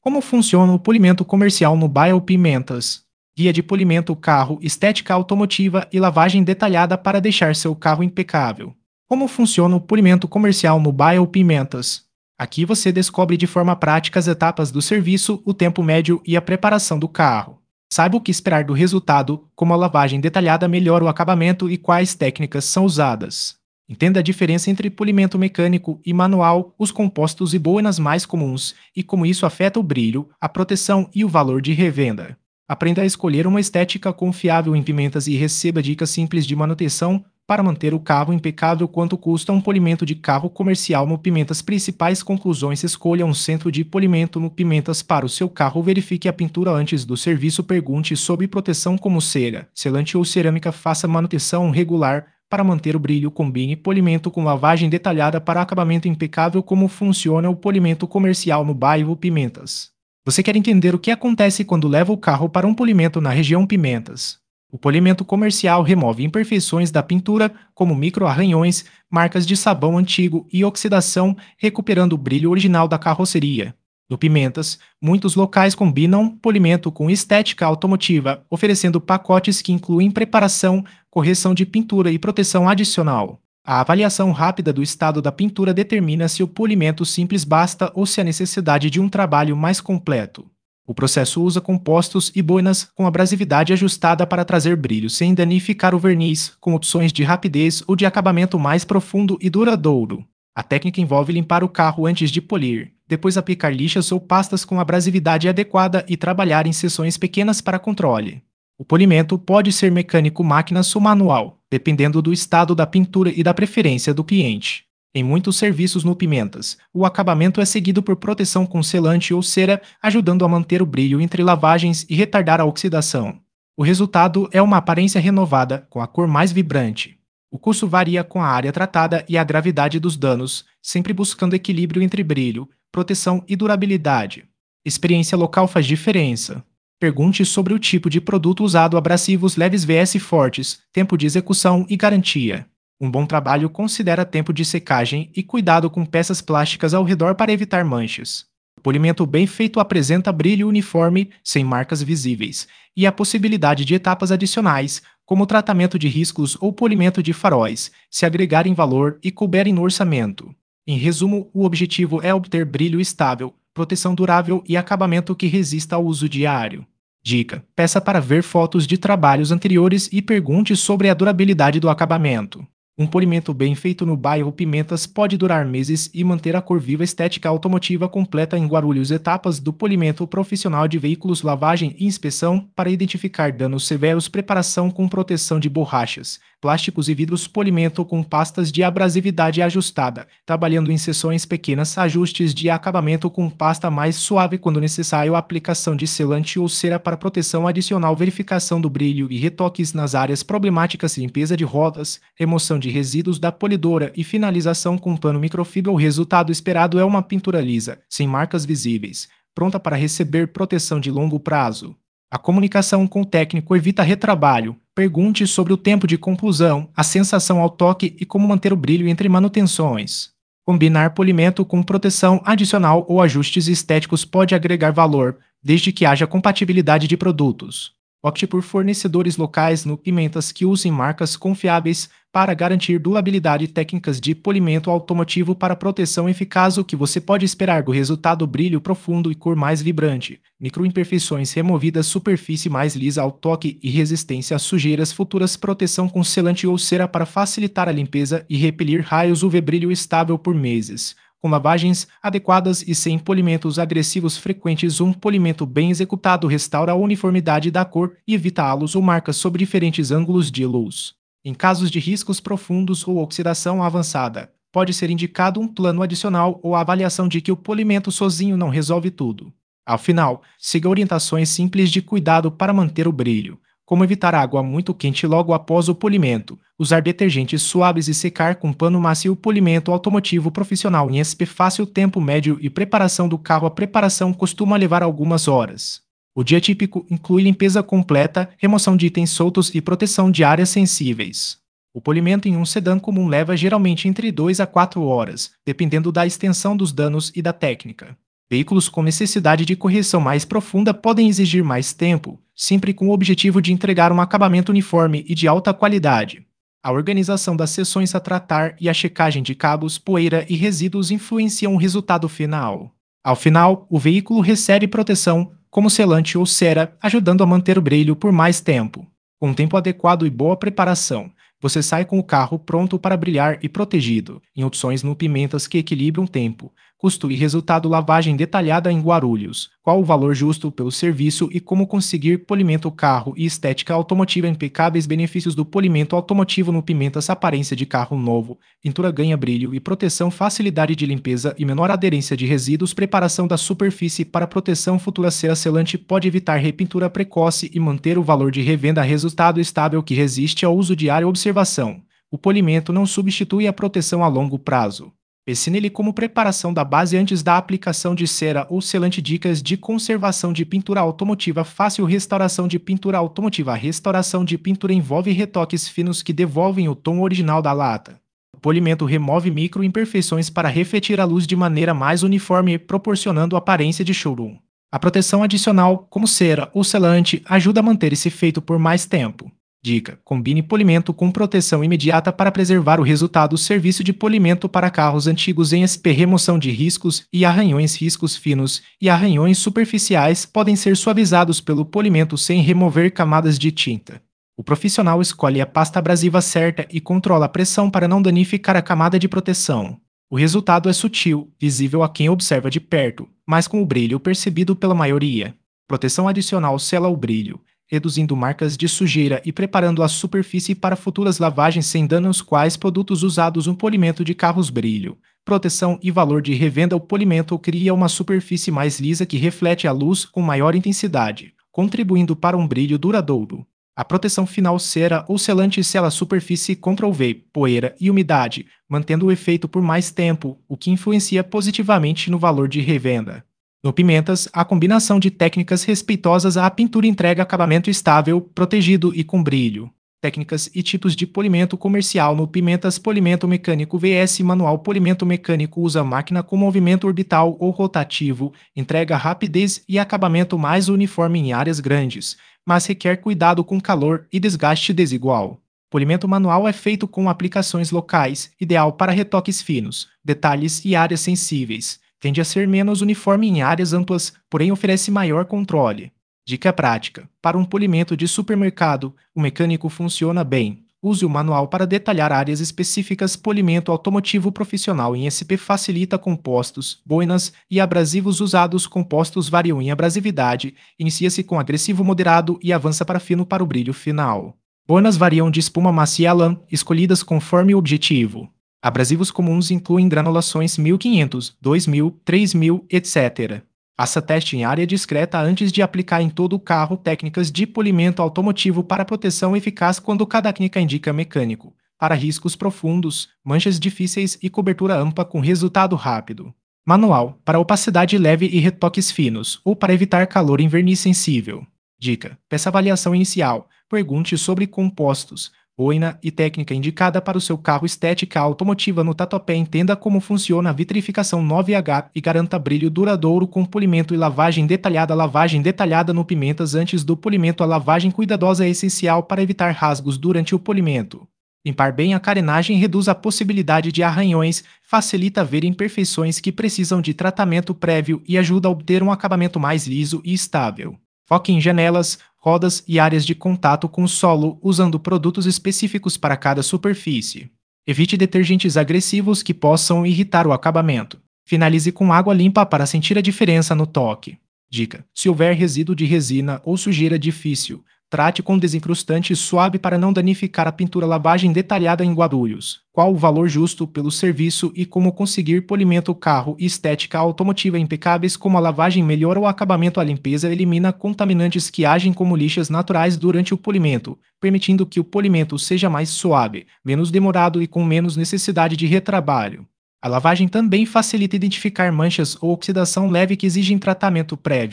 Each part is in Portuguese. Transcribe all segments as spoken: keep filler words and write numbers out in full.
Como funciona o polimento comercial no Biopimentas? Guia de polimento carro, estética automotiva e lavagem detalhada para deixar seu carro impecável. Como funciona o polimento comercial no Biopimentas? Aqui você descobre de forma prática as etapas do serviço, o tempo médio e a preparação do carro. Saiba o que esperar do resultado, como a lavagem detalhada melhora o acabamento e quais técnicas são usadas. Entenda a diferença entre polimento mecânico e manual, os compostos e boinas mais comuns, e como isso afeta o brilho, a proteção e o valor de revenda. Aprenda a escolher uma estética confiável em pimentas e receba dicas simples de manutenção para manter o carro impecável. Quanto custa um polimento de carro comercial no Pimentas? Principais conclusões: escolha um centro de polimento no Pimentas para o seu carro. Verifique a pintura antes do serviço. Pergunte sobre proteção como cera, selante ou cerâmica. Faça manutenção regular para manter o brilho. Combine polimento com lavagem detalhada para acabamento impecável. Como funciona o polimento comercial no bairro Pimentas? Você quer entender o que acontece quando leva o carro para um polimento na região Pimentas? O polimento comercial remove imperfeições da pintura, como micro-arranhões, marcas de sabão antigo e oxidação, recuperando o brilho original da carroceria. No Pimentas, muitos locais combinam polimento com estética automotiva, oferecendo pacotes que incluem preparação, correção de pintura e proteção adicional. A avaliação rápida do estado da pintura determina se o polimento simples basta ou se há necessidade de um trabalho mais completo. O processo usa compostos e boinas com abrasividade ajustada para trazer brilho sem danificar o verniz, com opções de rapidez ou de acabamento mais profundo e duradouro. A técnica envolve limpar o carro antes de polir, depois aplicar lixas ou pastas com abrasividade adequada e trabalhar em seções pequenas para controle. O polimento pode ser mecânico, máquina ou manual, dependendo do estado da pintura e da preferência do cliente. Em muitos serviços no Pimentas, o acabamento é seguido por proteção com selante ou cera, ajudando a manter o brilho entre lavagens e retardar a oxidação. O resultado é uma aparência renovada, com a cor mais vibrante. O custo varia com a área tratada e a gravidade dos danos, sempre buscando equilíbrio entre brilho, proteção e durabilidade. Experiência local faz diferença. Pergunte sobre o tipo de produto usado: abrasivos leves versus fortes, tempo de execução e garantia. Um bom trabalho considera tempo de secagem e cuidado com peças plásticas ao redor para evitar manchas. O polimento bem feito apresenta brilho uniforme, sem marcas visíveis, e a possibilidade de etapas adicionais, como tratamento de riscos ou polimento de faróis, se agregarem valor e couberem no orçamento. Em resumo, o objetivo é obter brilho estável, proteção durável e acabamento que resista ao uso diário. Dica: peça para ver fotos de trabalhos anteriores e pergunte sobre a durabilidade do acabamento. Um polimento bem feito no bairro Pimentas pode durar meses e manter a cor viva. Estética automotiva completa em Guarulhos. Etapas do polimento profissional de veículos: lavagem e inspeção para identificar danos severos, preparação com proteção de borrachas, plásticos e vidros, polimento com pastas de abrasividade ajustada, trabalhando em seções pequenas, ajustes de acabamento com pasta mais suave quando necessário, aplicação de selante ou cera para proteção adicional, verificação do brilho e retoques nas áreas problemáticas, limpeza de rodas, remoção de resíduos da polidora e finalização com pano microfibra. O resultado esperado é uma pintura lisa, sem marcas visíveis, pronta para receber proteção de longo prazo. A comunicação com o técnico evita retrabalho. Pergunte sobre o tempo de conclusão, a sensação ao toque e como manter o brilho entre manutenções. Combinar polimento com proteção adicional ou ajustes estéticos pode agregar valor, desde que haja compatibilidade de produtos. Opte por fornecedores locais no Pimentas que usem marcas confiáveis para garantir durabilidade. Técnicas de polimento automotivo para proteção eficaz. O que você pode esperar do resultado: brilho profundo e cor mais vibrante, microimperfeições removidas, superfície mais lisa ao toque e resistência às sujeiras futuras, proteção com selante ou cera para facilitar a limpeza e repelir raios U V, brilho estável por meses, com lavagens adequadas e sem polimentos agressivos frequentes. Um polimento bem executado restaura a uniformidade da cor e evita halos ou marcas sob diferentes ângulos de luz. Em casos de riscos profundos ou oxidação avançada, pode ser indicado um plano adicional ou a avaliação de que o polimento sozinho não resolve tudo. Ao final, siga orientações simples de cuidado para manter o brilho, como evitar água muito quente logo após o polimento, usar detergentes suaves e secar com pano macio. Polimento automotivo profissional em S P fácil, tempo médio e preparação do carro. A preparação costuma levar algumas horas. O dia típico inclui limpeza completa, remoção de itens soltos e proteção de áreas sensíveis. O polimento em um sedã comum leva geralmente entre duas a quatro horas, dependendo da extensão dos danos e da técnica. Veículos com necessidade de correção mais profunda podem exigir mais tempo, sempre com o objetivo de entregar um acabamento uniforme e de alta qualidade. A organização das seções a tratar e a checagem de cabos, poeira e resíduos influenciam o resultado final. Ao final, o veículo recebe proteção, como selante ou cera, ajudando a manter o brilho por mais tempo. Com tempo adequado e boa preparação, você sai com o carro pronto para brilhar e protegido, em opções no Pimentas que equilibram tempo, custo e resultado. Lavagem detalhada em Guarulhos. Qual o valor justo pelo serviço e como conseguir polimento carro e estética automotiva impecáveis. Benefícios do polimento automotivo no Pimentas: aparência de carro novo, pintura ganha brilho e proteção, facilidade de limpeza e menor aderência de resíduos, preparação da superfície para proteção futura. Cera selante pode evitar repintura precoce e manter o valor de revenda. Resultado estável que resiste ao uso diário. Observação: o polimento não substitui a proteção a longo prazo. Pense nele como preparação da base antes da aplicação de cera ou selante. Dicas de conservação de pintura automotiva fácil. Restauração de pintura automotiva. A restauração de pintura envolve retoques finos que devolvem o tom original da lata. O polimento remove micro-imperfeições para refletir a luz de maneira mais uniforme, proporcionando aparência de showroom. A proteção adicional, como cera ou selante, ajuda a manter esse efeito por mais tempo. Dica: combine polimento com proteção imediata para preservar o resultado. Serviço de polimento para carros antigos em S P. Remoção de riscos e arranhões. Riscos finos e arranhões superficiais podem ser suavizados pelo polimento sem remover camadas de tinta. O profissional escolhe a pasta abrasiva certa e controla a pressão para não danificar a camada de proteção. O resultado é sutil, visível a quem observa de perto, mas com o brilho percebido pela maioria. Proteção adicional sela o brilho, reduzindo marcas de sujeira e preparando a superfície para futuras lavagens sem danos. Quais produtos usados no polimento de carros? Brilho, proteção e valor de revenda. O polimento cria uma superfície mais lisa que reflete a luz com maior intensidade, contribuindo para um brilho duradouro. A proteção final, cera ou selante, sela a superfície contra U V, poeira e umidade, mantendo o efeito por mais tempo, o que influencia positivamente no valor de revenda. No Pimentas, a combinação de técnicas respeitosas à pintura entrega acabamento estável, protegido e com brilho. Técnicas e tipos de polimento comercial no Pimentas: polimento mecânico vs manual. Polimento mecânico usa máquina com movimento orbital ou rotativo, entrega rapidez e acabamento mais uniforme em áreas grandes, mas requer cuidado com calor e desgaste desigual. Polimento manual é feito com aplicações locais, ideal para retoques finos, detalhes e áreas sensíveis. Tende a ser menos uniforme em áreas amplas, porém oferece maior controle. Dica prática: para um polimento de supermercado, o mecânico funciona bem. Use o manual para detalhar áreas específicas. Polimento automotivo profissional em S P facilita compostos, boinas e abrasivos usados. Compostos variam em abrasividade, inicia-se com agressivo moderado e avança para fino para o brilho final. Boinas variam de espuma macia a lã, escolhidas conforme o objetivo. Abrasivos comuns incluem granulações mil e quinhentos, dois mil, três mil, etcétera. Faça teste em área discreta antes de aplicar em todo o carro. Técnicas de polimento automotivo para proteção eficaz quando cada técnica indica mecânico. Para riscos profundos, manchas difíceis e cobertura ampla com resultado rápido. Manual, para opacidade leve e retoques finos, ou para evitar calor em verniz sensível. Dica: peça avaliação inicial. Pergunte sobre compostos, boina e técnica indicada para o seu carro. Estética automotiva no Tatuapé. Entenda como funciona a vitrificação nove H e garanta brilho duradouro com polimento e lavagem detalhada. Lavagem detalhada no Pimentas antes do polimento. A lavagem cuidadosa é essencial para evitar rasgos durante o polimento. Limpar bem a carenagem reduz a possibilidade de arranhões, facilita ver imperfeições que precisam de tratamento prévio e ajuda a obter um acabamento mais liso e estável. Foque em janelas, rodas e áreas de contato com o solo, usando produtos específicos para cada superfície. Evite detergentes agressivos que possam irritar o acabamento. Finalize com água limpa para sentir a diferença no toque. Dica: se houver resíduo de resina ou sujeira difícil, trate com desencrustante suave para não danificar a pintura. Lavagem detalhada em Guarulhos. Qual o valor justo pelo serviço e como conseguir polimento carro e estética automotiva impecáveis? Como a lavagem melhora o acabamento? A limpeza elimina contaminantes que agem como lixas naturais durante o polimento, permitindo que o polimento seja mais suave, menos demorado e com menos necessidade de retrabalho. A lavagem também facilita identificar manchas ou oxidação leve que exigem tratamento prévio.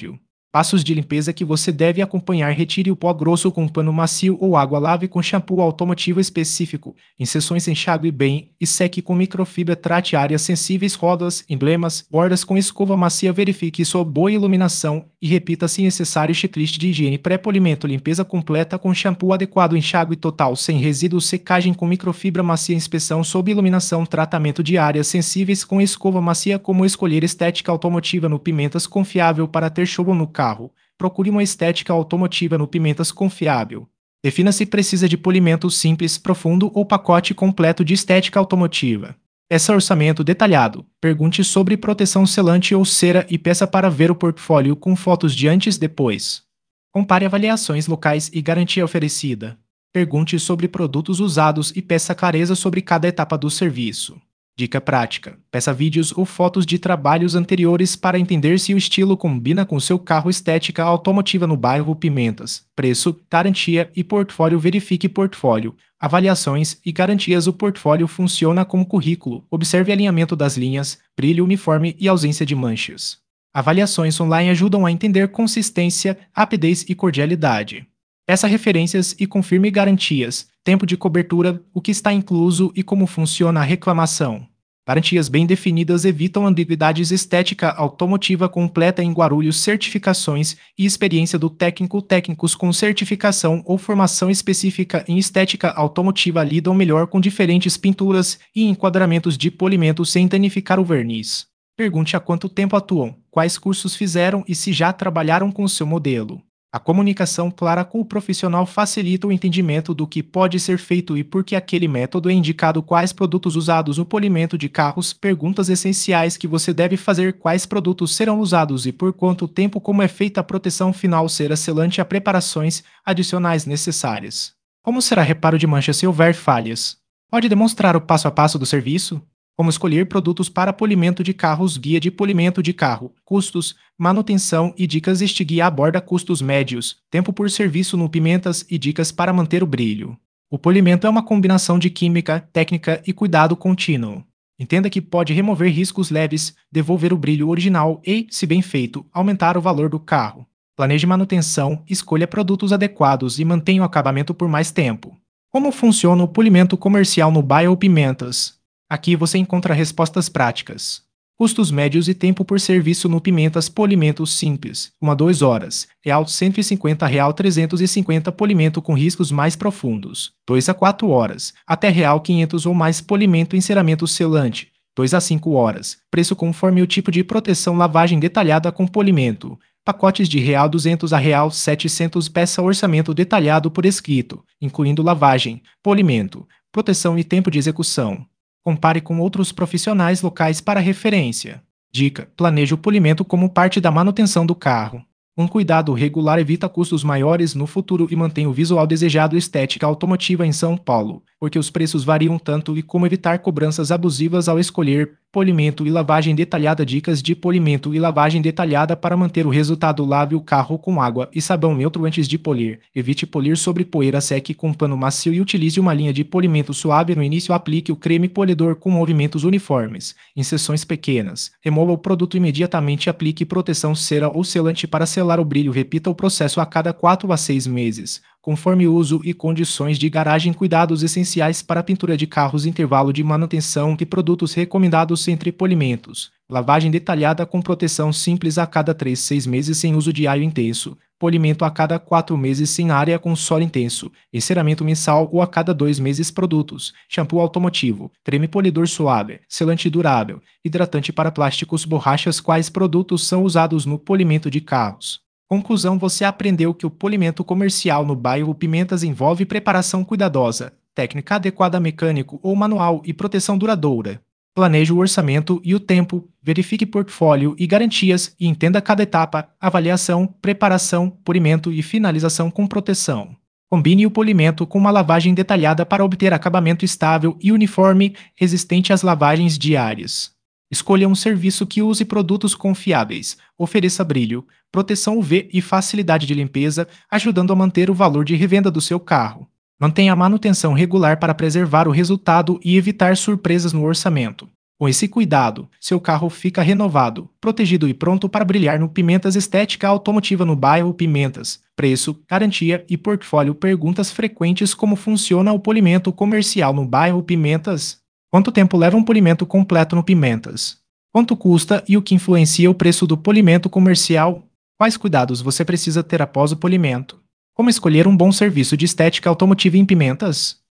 Passos de limpeza que você deve acompanhar: retire o pó grosso com pano macio ou água, lave com shampoo automotivo específico, em sessões enxague bem e seque com microfibra, trate áreas sensíveis, rodas, emblemas, bordas com escova macia, verifique sua boa iluminação e repita se necessário checklist de higiene, pré-polimento, limpeza completa com shampoo adequado, enxágue total, sem resíduos, secagem com microfibra macia, inspeção sob iluminação, tratamento de áreas sensíveis com escova macia. Como escolher estética automotiva no Pimentas confiável para ter show no carro? Procure uma estética automotiva no Pimentas confiável. Defina se precisa de polimento simples, profundo ou pacote completo de estética automotiva. Peça orçamento detalhado. Pergunte sobre proteção selante ou cera e peça para ver o portfólio com fotos de antes e depois. Compare avaliações locais e garantia oferecida. Pergunte sobre produtos usados e peça clareza sobre cada etapa do serviço. Dica prática: peça vídeos ou fotos de trabalhos anteriores para entender se o estilo combina com seu carro. Estética automotiva no bairro Pimentas. Preço, garantia e portfólio. Verifique portfólio, avaliações e garantias. O portfólio funciona como currículo. Observe alinhamento das linhas, brilho uniforme e ausência de manchas. Avaliações online ajudam a entender consistência, rapidez e cordialidade. Peça referências e confirme garantias, tempo de cobertura, o que está incluso e como funciona a reclamação. Garantias bem definidas evitam ambiguidades. Estética automotiva completa em Guarulhos. Certificações e experiência do técnico. Técnicos com certificação ou formação específica em estética automotiva lidam melhor com diferentes pinturas e enquadramentos de polimento sem danificar o verniz. Pergunte há quanto tempo atuam, quais cursos fizeram e se já trabalharam com o seu modelo. A comunicação clara com o profissional facilita o entendimento do que pode ser feito e por que aquele método é indicado. Quais produtos usados no polimento de carros? Perguntas essenciais que você deve fazer: quais produtos serão usados e por quanto tempo? Como é feita a proteção final, cera selante, a preparações adicionais necessárias. Como será reparo de manchas se houver falhas? Pode demonstrar o passo a passo do serviço? Como escolher produtos para polimento de carros? Guia de polimento de carro, custos, manutenção e dicas. Este guia aborda custos médios, tempo por serviço no Pimentas e dicas para manter o brilho. O polimento é uma combinação de química, técnica e cuidado contínuo. Entenda que pode remover riscos leves, devolver o brilho original e, se bem feito, aumentar o valor do carro. Planeje manutenção, escolha produtos adequados e mantenha o acabamento por mais tempo. Como funciona o polimento comercial no bairro Pimentas? Aqui você encontra respostas práticas. Custos médios e tempo por serviço no Pimentas. Polimento simples, uma a duas horas, real cento e cinquenta, real trezentos e cinquenta. Polimento com riscos mais profundos, duas a quatro horas, até real quinhentos ou mais. Polimento enceramento selante, duas a cinco horas, preço conforme o tipo de proteção. Lavagem detalhada com polimento, pacotes de real duzentos a real setecentos. Peça orçamento detalhado por escrito, incluindo lavagem, polimento, proteção e tempo de execução. Compare com outros profissionais locais para referência. Dica: planeje o polimento como parte da manutenção do carro. Um cuidado regular evita custos maiores no futuro e mantém o visual desejado. Estética automotiva em São Paulo, porque os preços variam tanto, e como evitar cobranças abusivas ao escolher polimento e lavagem detalhada. Dicas de polimento e lavagem detalhada para manter o resultado: lave o carro com água e sabão neutro antes de polir. Evite polir sobre poeira. Seque com pano macio e utilize uma linha de polimento suave no início. Aplique o creme polidor com movimentos uniformes, em seções pequenas. Remova o produto imediatamente. Aplique proteção cera ou selante para selar o brilho. Repita o processo a cada quatro a seis meses, conforme o uso e condições de garagem. Cuidados essenciais para a pintura de carros: intervalo de manutenção e produtos recomendados entre polimentos. Lavagem detalhada com proteção simples a cada três a seis meses sem uso de óleo intenso. Polimento a cada quatro meses sem área com solo intenso. Enceramento mensal ou a cada dois meses. Produtos: shampoo automotivo, creme polidor suave, selante durável, hidratante para plásticos, borrachas. Quais produtos são usados no polimento de carros? Conclusão: você aprendeu que o polimento comercial no bairro Pimentas envolve preparação cuidadosa, técnica adequada, mecânico ou manual e proteção duradoura. Planeje o orçamento e o tempo, verifique portfólio e garantias e entenda cada etapa: avaliação, preparação, polimento e finalização com proteção. Combine o polimento com uma lavagem detalhada para obter acabamento estável e uniforme, resistente às lavagens diárias. Escolha um serviço que use produtos confiáveis, ofereça brilho, proteção U V e facilidade de limpeza, ajudando a manter o valor de revenda do seu carro. Mantenha a manutenção regular para preservar o resultado e evitar surpresas no orçamento. Com esse cuidado, seu carro fica renovado, protegido e pronto para brilhar no Pimentas Estética Automotiva no bairro Pimentas. Preço, garantia e portfólio. Perguntas frequentes: como funciona o polimento comercial no bairro Pimentas? Quanto tempo leva um polimento completo no Pimentas? Quanto custa e o que influencia o preço do polimento comercial? Quais cuidados você precisa ter após o polimento? Como escolher um bom serviço de estética automotiva em Pimentas?